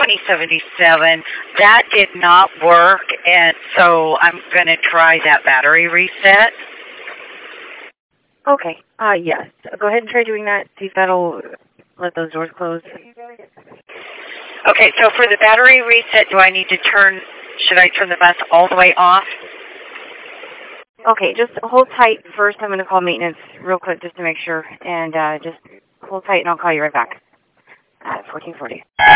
2077. That did not work, and so I'm going to try that battery reset. Okay. Yes. Go ahead and try doing that. See if that'll let those doors close. Okay, so for the battery reset, should I turn the bus all the way off? Okay, just hold tight first. I'm going to call maintenance real quick just to make sure. And just hold tight and I'll call you right back at 1440.